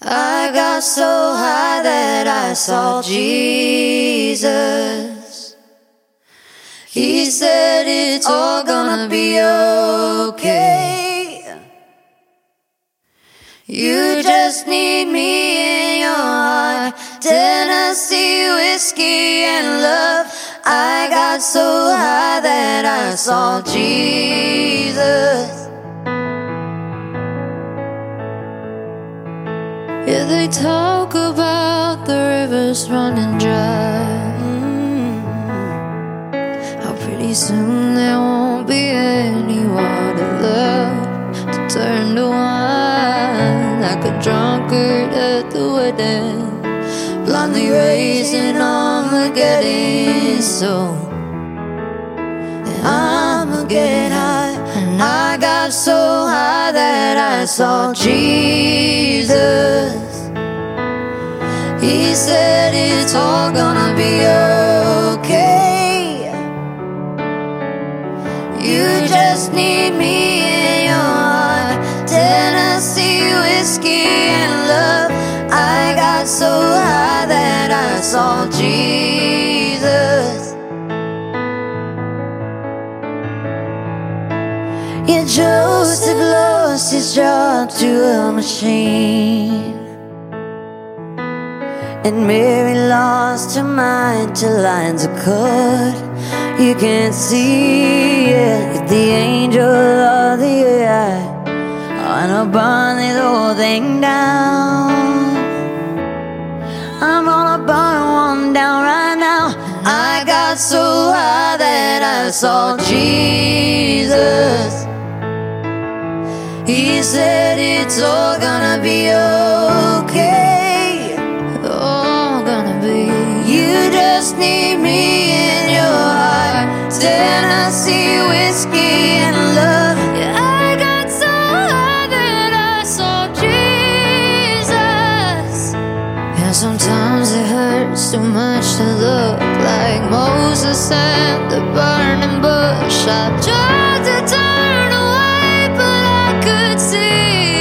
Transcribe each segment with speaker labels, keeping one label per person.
Speaker 1: I got so high that I saw Jesus. He said it's all gonna be okay. You just need me in your heart, Tennessee whiskey and love. I got so high that I saw Jesus. Yeah, they talk about the rivers running dry. How pretty soon there won't be any water left to turn to wine. Like a drunkard at the wedding, blindly raising Armageddon. So then I'ma get high, and I got so high that I saw Jesus. He said it's all gonna be okay. You just need me in your heart, Tennessee whiskey and love. I got so high that I saw Jesus. Yeah, Joseph lost his job to a machine, and Mary lost her mind till lines are cut. You can't see it if the angel of the year wanna burn this whole thing down. I'm gonna burn one down right now. I got so high that I saw Jesus. He said it's all gonna be okay. All gonna be. You just need me in your heart, Tennessee whiskey and love. Yeah, I got so high that I saw Jesus. And sometimes it hurts too much to look like Moses and the burning bush. I tried to turn away, but I could see.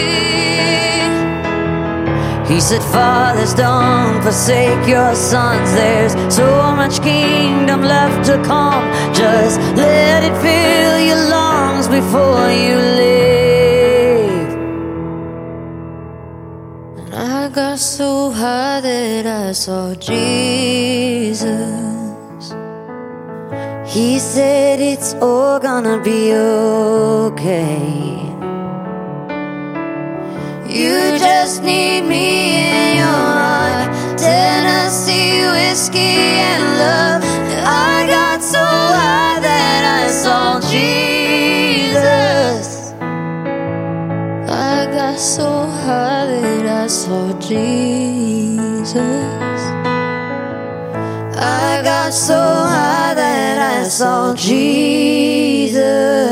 Speaker 1: He said, fathers, don't forsake your sons. There's so much kingdom left to come. Just let it fill your lungs before you leave. And I got so high that I saw Jesus. He said it's all gonna be okay. You just need me in your heart, Tennessee whiskey and love. I got so high that I saw Jesus. I got so high that I saw Jesus. I got so high that I saw Jesus.